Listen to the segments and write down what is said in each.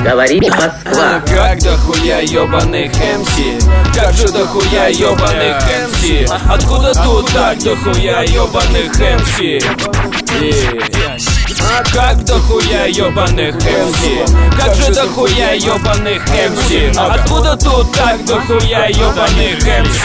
Говорит Москва. Как дохуя ёбаных МС? Как же дохуя ёбаных МС? Откуда тут так дохуя ёбаных МС? Как дохуя ёбаных МС? Как же дохуя ёбаных МС? Откуда тут так дохуя ёбаных МС?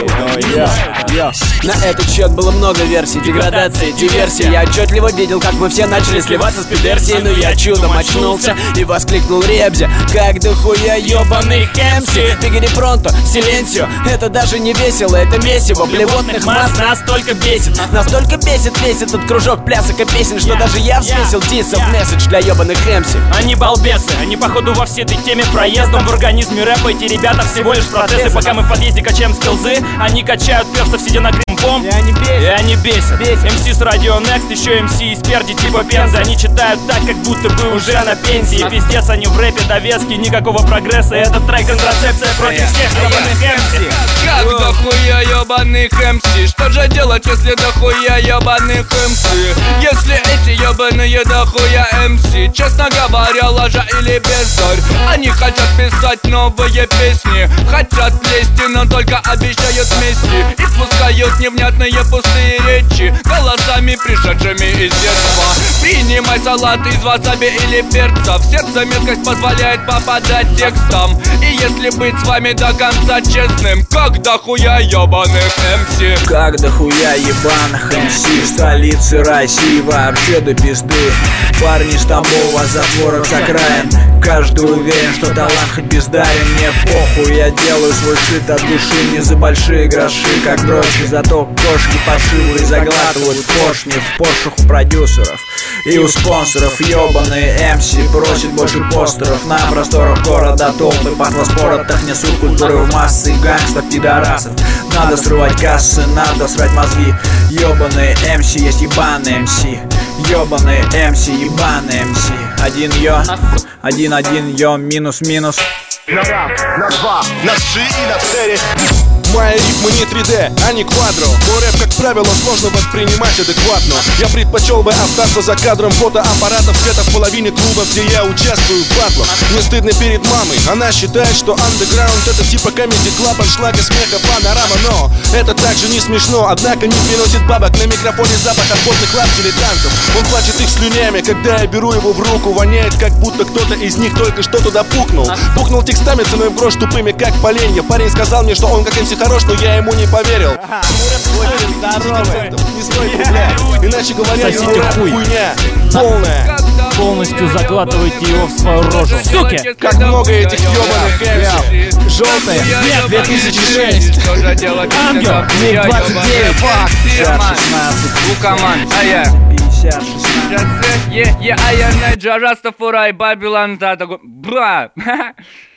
На этот счет было много версий, деградации, диверсии. Я отчетливо видел, как мы все начали сливаться с пидерсией. Но я чудом очнулся и воскликнул Ребзи: как дохуя ёбаных МС? Бигери пронто, силенсио, это даже не весело, это месиво блевотных масс настолько бесит весь этот кружок плясок и песен, что даже я взвесил диссов месседж для ёбаных МС. Они балбесы, они походу во всей этой теме проездом. В организме рэпа эти ребята всего лишь протезы. Пока мы в подъезде качаем скилзы, они качают персов, сидя на кримпом. И они бесят. МС с радио Next, еще МС из перди типа Пензы. Они читают так, как будто бы уже на пенсии. Пиздец, они в рэпе довески, никакого прогресса. Этот трек контрацепция против всех ёбаных МС. Как дохуя ёбаных МС? Что же делать, если дохуя ёбаных МС? Если эти ёбаные дохуя МС, честно говоря, ложа или бездарь, они хотят писать новые песни, хотят лезть, но только обещают мести. И спускают невнятные пустые речи голосами, пришедшими из детства. Принимай салат из васаби или перца, в сердце меткость позволяет попадать текстом. И если быть с вами до конца честным, как дохуя ёбаных МС? Как дохуя ебаных МС в столице России вообще до пизды. Парни с Тамбова, затворов с окраин, каждый уверен, что талант хоть бездарен. Мне похуй, я делаю свой шит от души, не за большие гроши, как дрочи. Зато кошки пошиву и заглатывают поршни в поршах у продюсеров и у спонсоров. Ёбаные МС просят больше постеров на просторах города. Толпы пахлоспоротах несут культуры в массы гангстов, пидорасов. Надо срывать кассы, надо срать мозги. Ёбаные МС есть ебаные МС. Ёбаные МС, ебаные МС. Один йо, минус. На раз, на два, на G и на 4. Мои рифмы не 3D, а не квадро. Мой рэп, как правило, сложно воспринимать адекватно. Я предпочел бы остаться за кадром фотоаппаратов где-то в половине клубов, где я участвую в батлах. Мне стыдно перед мамой, она считает, что андеграунд это типа комедий клаб, аншлага, смеха, панорама. Но это также не смешно, однако не приносит бабок. На микрофоне запах от потных лап дилетантов. Он плачет их слюнями, когда я беру его в руку. Воняет, как будто кто-то из них только что туда пукнул. Пукнул текстами ценой в грош, тупыми как поленья. Парень сказал мне, что он как МС хорош, но я ему не поверил. Не стоит рубля. Иначе говоря, хуйня полная. Полностью заглатывайте его в свою рожу. Суки! Как много этих ёбаных МС. Желтая, нет, 2006. Ангел, миг 29. Факт, Шерман, Лукаман, а я 50, 16. а я Найджа Растафурай, Бабилан, бра.